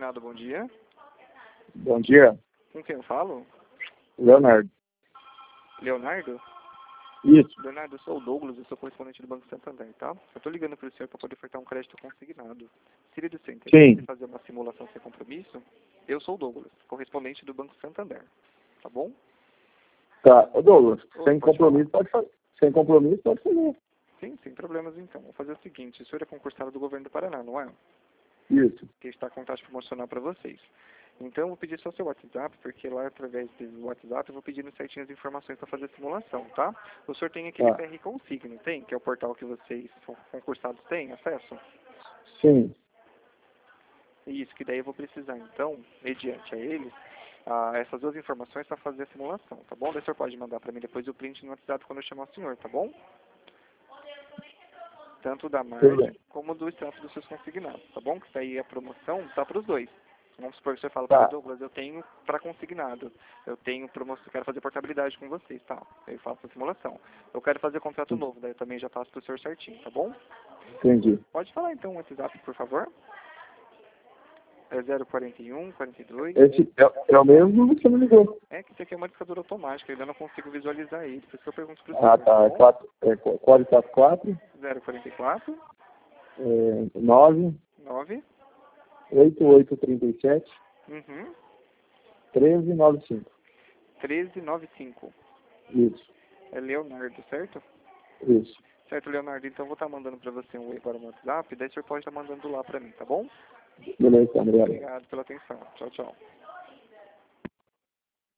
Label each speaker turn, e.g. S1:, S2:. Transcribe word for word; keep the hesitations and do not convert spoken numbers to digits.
S1: consignado, bom dia.
S2: Bom dia,
S1: Com quem eu falo?
S2: Leonardo.
S1: Leonardo?
S2: Isso,
S1: Leonardo, eu sou o Douglas, eu sou correspondente do Banco Santander, tá? Eu tô ligando para o senhor para poder ofertar um crédito consignado. Seria do seu interesse
S2: sim.
S1: fazer uma simulação sem compromisso? Eu sou o Douglas, correspondente do Banco Santander, tá bom?
S2: Tá. Ô Douglas,
S1: Ô,
S2: sem
S1: pode
S2: compromisso pode fazer. Sem compromisso pode fazer.
S1: Sim, sem problemas então. Vou fazer o seguinte, o senhor é concursado do governo do Paraná, não é?
S2: Isso.
S1: Que está com taxa promocional para vocês. Então, eu vou pedir só seu WhatsApp, porque lá através do WhatsApp eu vou pedindo certinho as informações para fazer a simulação, tá? O senhor tem aquele
S2: Tá.
S1: P R Consigne, tem? Que é o portal que vocês, concursados, têm acesso?
S2: Sim.
S1: Isso, que daí eu vou precisar, então, mediante a eles, ah, essas duas informações para fazer a simulação, tá bom? Daí o senhor pode mandar para mim depois o print no WhatsApp quando eu chamar o senhor, tá bom? Tanto da
S2: Tudo
S1: margem
S2: bem.
S1: como do extrato dos seus consignados, tá bom? Que daí a promoção tá para os dois. Vamos supor que você fala para mim,
S2: Tá.
S1: Douglas, eu tenho para consignado, eu tenho promoção, quero fazer portabilidade com vocês, tá? Aí eu faço a simulação. Eu quero fazer contrato novo, daí eu também já passo para o senhor certinho, tá bom?
S2: Entendi.
S1: Pode falar então o WhatsApp, por favor? É zero quarenta e um, quarenta e dois.
S2: Esse é, é o mesmo que você me ligou.
S1: É que esse aqui é uma marcador automático, eu ainda não consigo visualizar ele, por isso que eu pergunto para o
S2: Ah,
S1: senhor,
S2: tá. É
S1: bom?
S2: quatro, é quatro quatro quatro,
S1: zero quarenta e quatro,
S2: é, nove,
S1: nove,
S2: oito oito três sete,
S1: uhum,
S2: treze noventa e cinco.
S1: treze noventa e cinco.
S2: Isso.
S1: É Leonardo, certo?
S2: Isso.
S1: Certo, Leonardo, então eu vou estar mandando para você um oi agora no WhatsApp, daí o senhor pode estar mandando lá para mim, tá bom?
S2: Beleza, obrigado.
S1: Obrigado pela atenção. Tchau, tchau.